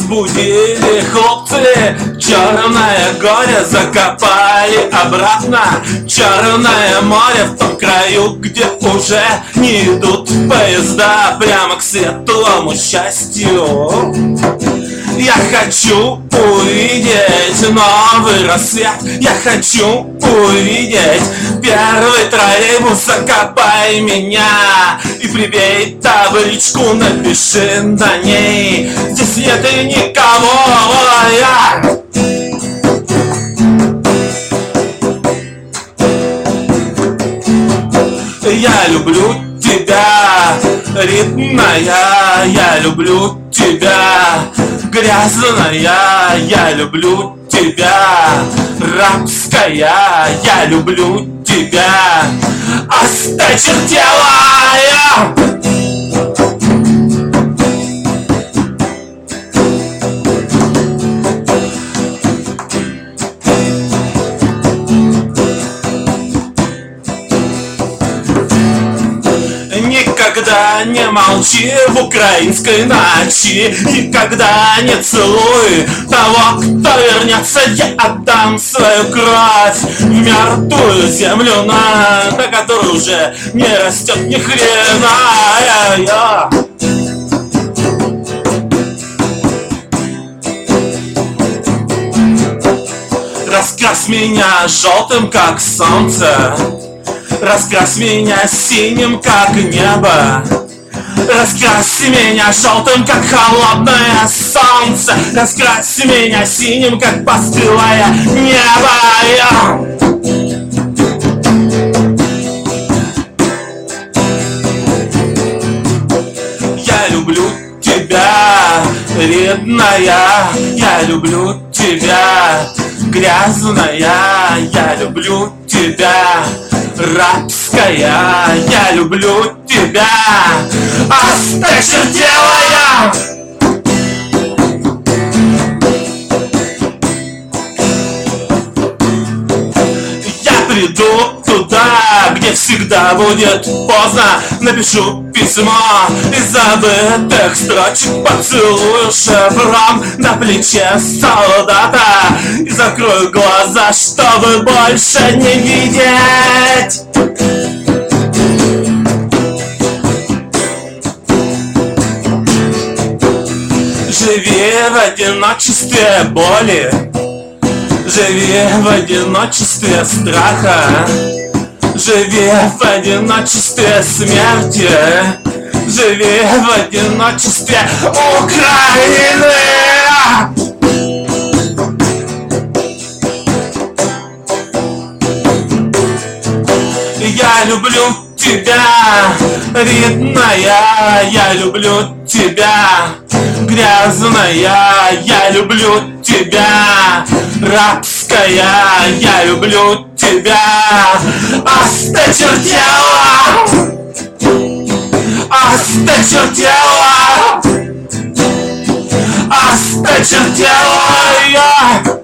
разбудили хлопцы, черное горе закопали обратно. Черное море в том краю, где уже не идут поезда прямо к светлому счастью. Я хочу увидеть новый рассвет, я хочу увидеть первый троллейбус. Закопай меня и прибей табличку, напиши на ней: здесь нет и никого. Я люблю тебя, ритмная, я люблю тебя, грязная, я люблю тебя, рабская, я люблю тебя, осточертелая. Никогда не молчи в украинской ночи, никогда не целуй того, кто вернется. Я отдам свою кровь в мертвую землю, на которой уже не растет ни хрена. Раскрась меня желтым, как солнце, раскрась меня синим, как небо, раскрась меня желтым, как холодное солнце, раскрась меня синим, как постылое небо. Я люблю тебя, рідная, я люблю тебя, грязная, я люблю тебя, рабская, я люблю тебя, осточертелая. Я приду туда, где всегда будет поздно, напишу письмо из забытых строчек, поцелую шеврон на плече солдата и закрою глаза, чтобы больше не видеть. Живи в одиночестве боли, живи в одиночестве страха, живи в одиночестве смерти, живи в одиночестве Украины. Я люблю тебя, рідная, я люблю тебя, грязная, я люблю тебя, рабская, я люблю тебя, осточертела, осточертела, осточертела я.